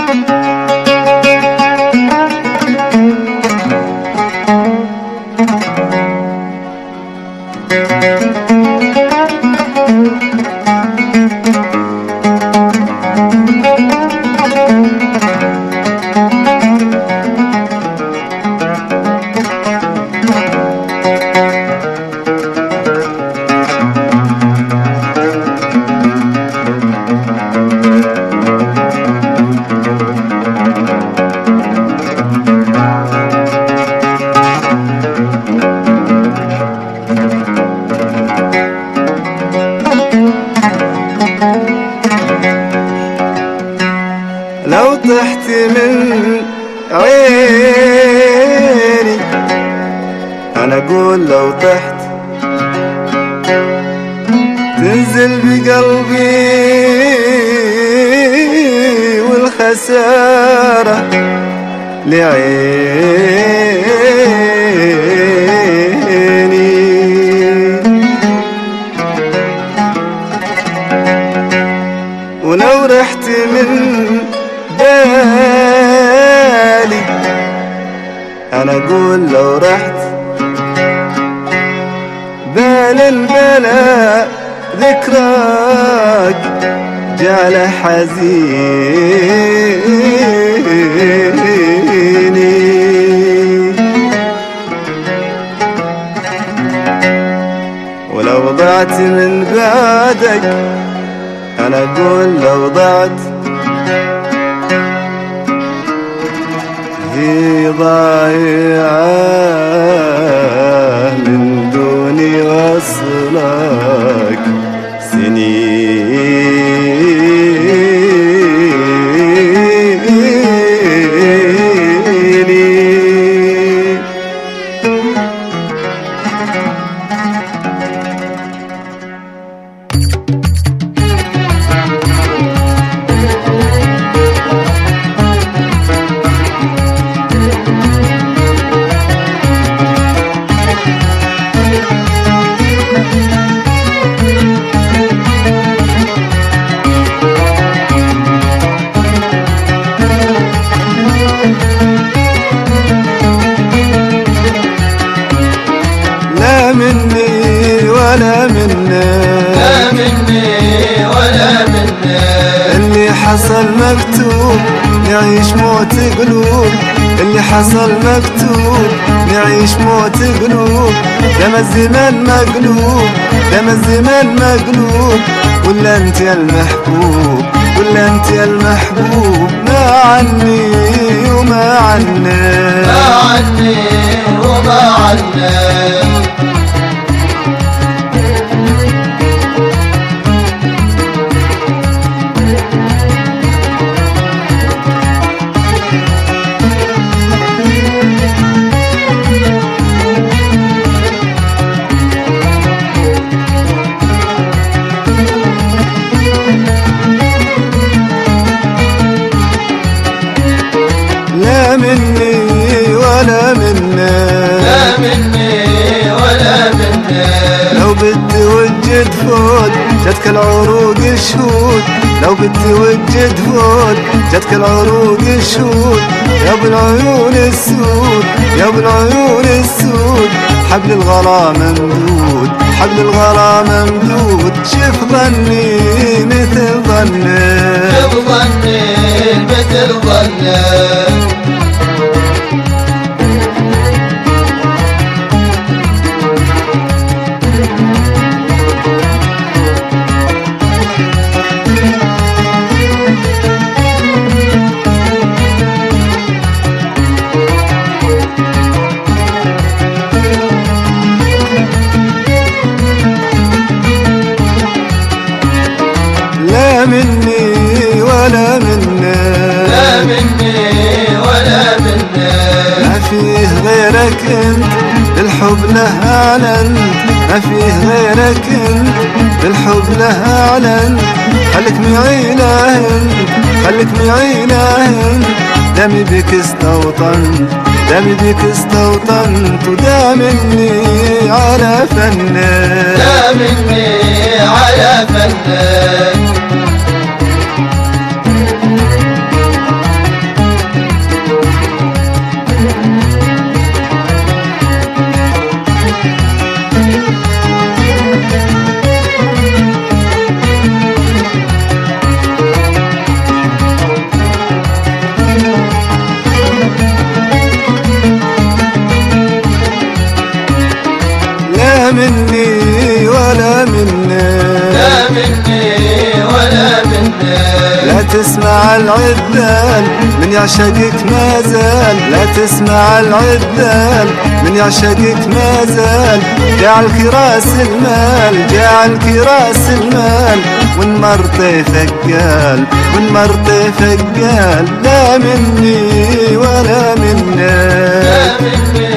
لو طحت من عيني أنا أقول لو طحت تنزل بقلبي والخسارة لعيني. ولو رحت من بالي أنا أقول لو رحت بال البلا ذكراك جعل حزيني. ولو ضعت من بعدك أنا أقول لو ضعت هي ضايعة من دون وصلك ولا منا اللي حصل مكتوب نعيش موت قلوب. اللي حصل مكتوب نعيش موت قلوب. دم الزمان مقلوب دم الزمان مقلوب. ولا انت يا المحبوب ولا انت يا المحبوب. ما عني وما عنا ما عني وما عنا. لا مني ولا منا لا مني ولا منا. لو بدي وجد فوت جتك العروق الشهود. لو بدي وجد فوت جتك العروق الشهود. يا بالعيون السود يا بالعيون السود. حبل الغلا ممدود حبل الغلا ممدود. شف ظني مثل ظنك شف ظني مثل ظنك. لا مني ولا منا لا مني ولا منا. ما فيه غيرك انت الحب له اعلن. ما فيه غيرك انت الحب له اعلن. خليك معي لهن خليك معي لهن. دمي بك استوطن دمي بك استوطنت. ودا مني على فنك دا مني على فنك. تسمع العذال من يعشقك ما زال، لا تسمع العذال من يعشقك ما زال. جعلك راس المال، جعلك راس المال، والنار طيفك قال، والنار طيفك قال. لا مني ولا منك، لا مني